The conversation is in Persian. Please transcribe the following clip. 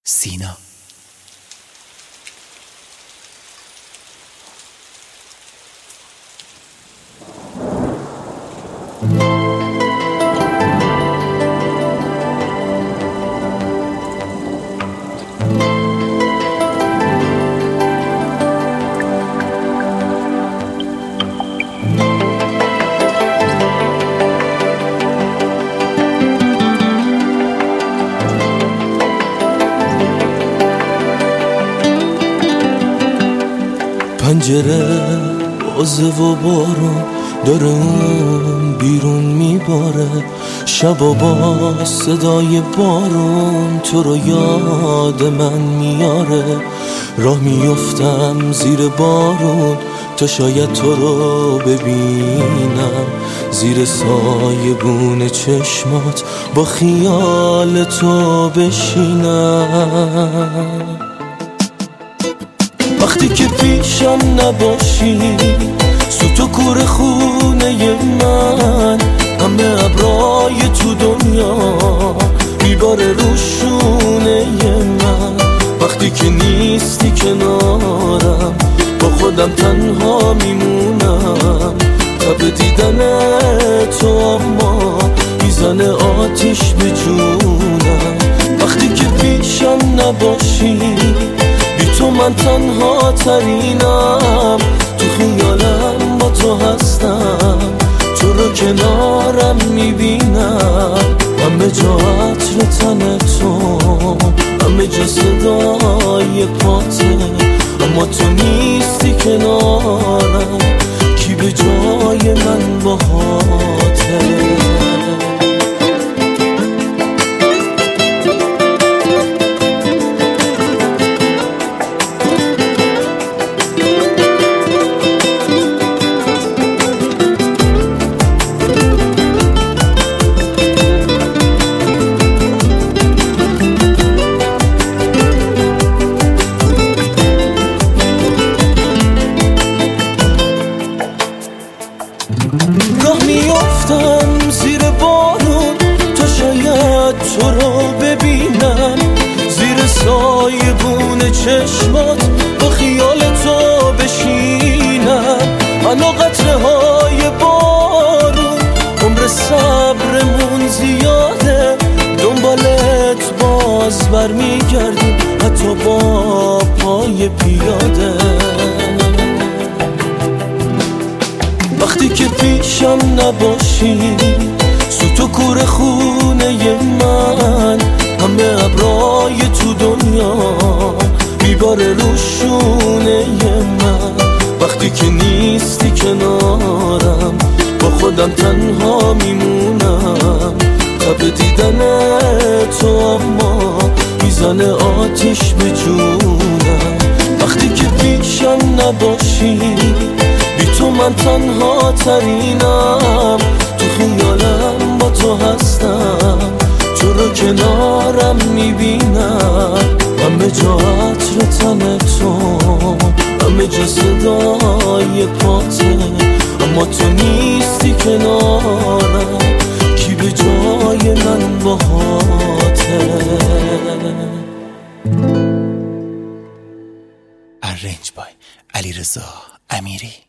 سینا. پنجره بازه و بارون داره اون بیرون میباره، شب و با صدای بارون تو رو یاد من میاره. راه میفتم زیر بارون تا شاید تو رو ببینم، زیر سایبون چشمات با خیال تو بشینم. وقتی که پیشم نباشی سوت و کور خونه من، همه ابرای تو دنیا میباره روشونه من. وقتی که نیستی کنارم با خودم تنها میمونم، تب دیدن تو اما میزنه آتیش به جونم. وقتی که پیشم نباشی بی تو من تنها ترینم، تو خیالم با تو هستم، تو رو کنارم میبینم. همه جا عطر تن تو، همه جا صدای پاته، اما تو نیستی کنارم، کی به جای من باهاته. راه میافتم زیر بارون تا شاید تو رو ببینم، زیر سایبون چشمات با خیال تو بشینم. من و قطره های بارون عمر صبرمون زیاده، دنبالت باز برمیگردیم حتی با پای پیاده. وقتی که پیشم نباشی سوت و کور خونه من، همه ابرای تو دنیا میباره روشونه من. وقتی که نیستی کنارم با خودم تنها میمونم، تب دیدن تو اما میزنه آتیش به جونم. وقتی که پیشم نباشی بی تو من تنها ترینم، تو خیالم با تو هستم، تو رو کنارم میبینم. همه جا عطر تن تو، همه جا صدای پاته، اما تو نیستی کنارم، کی به جای من باهاته. ارنج بای علیرضا امیری.